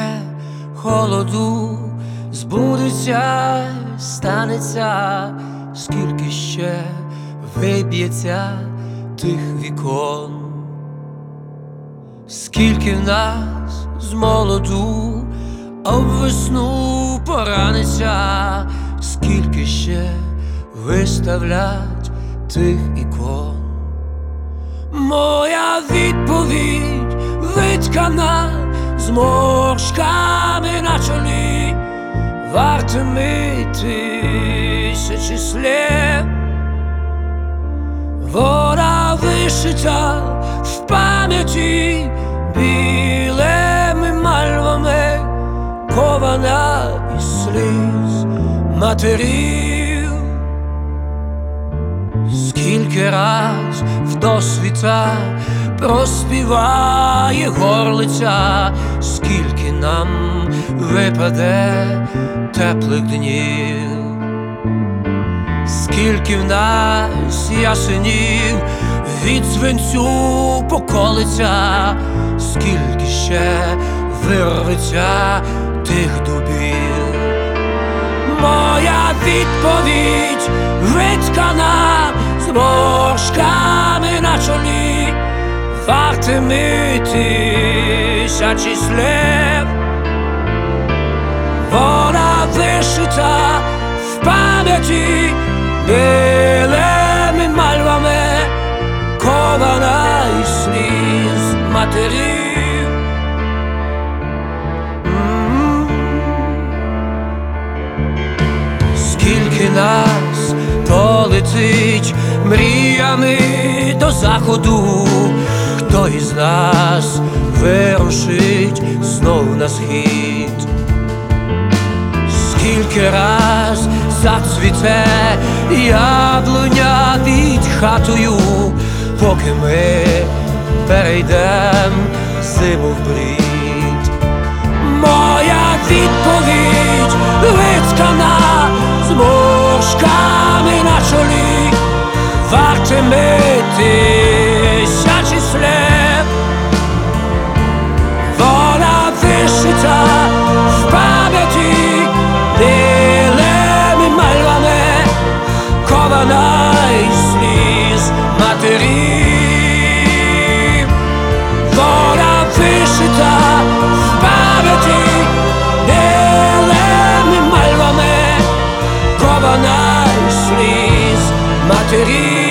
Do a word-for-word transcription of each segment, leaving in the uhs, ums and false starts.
холоду, збудеться, станеться, скільки ще виб'ється тих вікон, скільки в нас з молоду об весну пораниться, скільки ще виставлять тих ікон. Моя відповідь виткана зморшками на чолі, вартими тисячі слів. Вона вишита в пам'яті білими мальвами, кована із сліз матерів. Скільки раз вдосвіта проспіває горлиця, скільки нам випаде теплих днів, скільки в нас ясенів від свинцю поколиться, скільки ще вирветься тих дубів. Моя відповідь виткана зморшками на чолі, вартими тисячі слів. Вона вишита в пам'яті білими мальвами, кована із сліз матерів. Скільки нас полетить мріями до заходу, хто із нас вирушить знов на схід, скільки раз зацвіте яблуня під хатою, поки ми перейдем зиму вбрід. Моя відповідь виткана зморшками на чолі, вартими тисячі слів. Вона вишита в пам'яті білими мальвами, кована із сліз матерів. Вона вишита в пам'яті білими мальвами, кована із сліз матерів.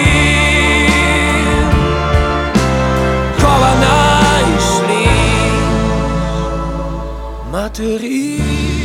Кована із сліз матерів.